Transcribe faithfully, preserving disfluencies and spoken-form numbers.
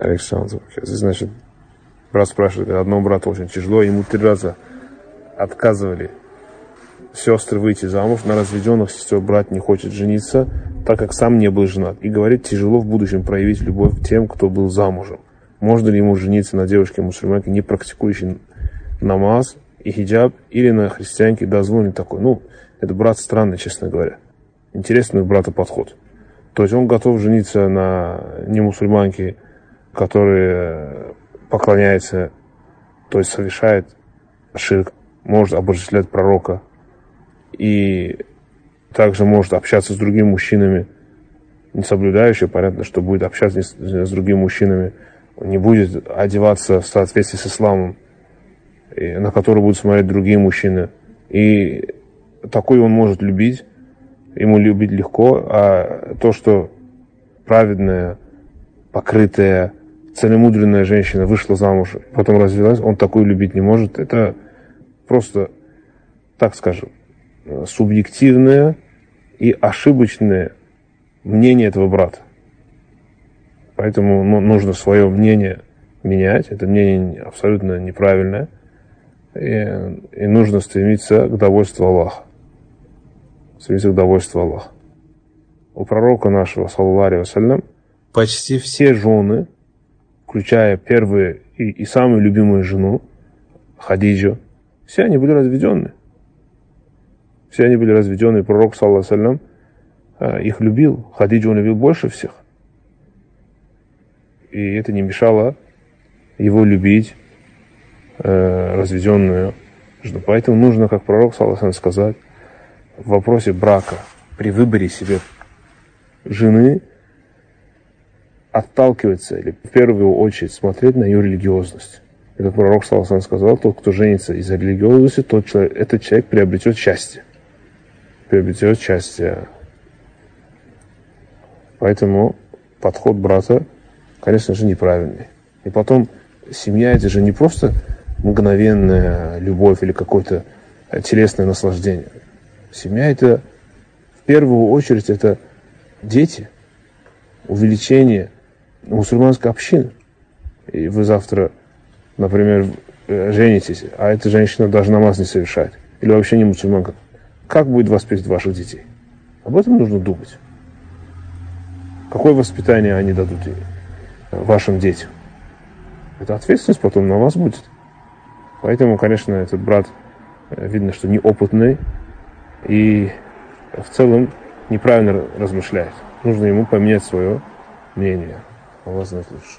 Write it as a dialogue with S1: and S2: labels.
S1: Александр, здесь, значит, брат спрашивает, одному брату очень тяжело, ему три раза отказывали сестры выйти замуж, на разведенных сестер брат не хочет жениться, так как сам не был женат. И говорит, тяжело в будущем проявить любовь к тем, кто был замужем. Можно ли ему жениться на девушке-мусульманке, не практикующей намаз и хиджаб, или на христианке, дозволен такой? Ну, это брат странный, честно говоря. Интересный у брата подход. То есть он готов жениться на не мусульманке, которая поклоняется, то есть совершает ширк, может обожествлять пророка, и также может общаться с другими мужчинами, не соблюдающие, понятно, что будет общаться с другими мужчинами, не будет одеваться в соответствии с исламом, на который будут смотреть другие мужчины. И такой он может любить, ему любить легко, а то, что праведная, покрытая, целомудренная женщина вышла замуж, потом развелась, он такую любить не может. Это просто, так скажем, субъективное и ошибочное мнение этого брата. Поэтому ну, нужно свое мнение менять. Это мнение абсолютно неправильное. И, и нужно стремиться к довольству Аллаха. Стремиться к довольству Аллаха. У пророка нашего, саллаллаху алейхи вассалям, почти все жены, включая первую и, и самую любимую жену, Хадиджу, все они были разведены. Все они были разведены, и пророк, саллаллаху алейхи вассалям, их любил. Хадиджу он любил больше всех. И это не мешало его любить э, разведенную жену. Поэтому нужно, как пророк, саллаллаху алейхи вассалям, сказать, в вопросе брака, при выборе себе жены, отталкиваться или в первую очередь смотреть на ее религиозность. И как пророк, саллаллаху алейхи вассалям, сказал, тот, кто женится из-за религиозности, тот человек, этот человек приобретет счастье. Приобретет счастье. Поэтому подход брата, конечно же, неправильный. И потом, семья — это же не просто мгновенная любовь или какое-то телесное наслаждение. Семья — это, в первую очередь, это дети, увеличение мусульманской общины. И вы завтра, например, женитесь, а эта женщина даже намаз не совершает, или вообще не мусульманка. Как будет воспитывать ваших детей? Об этом нужно думать. Какое воспитание они дадут вашим детям? Это ответственность потом на вас будет. Поэтому, конечно, этот брат, видно, что неопытный и в целом неправильно размышляет. Нужно ему поменять свое мнение. Аллах знает лучше.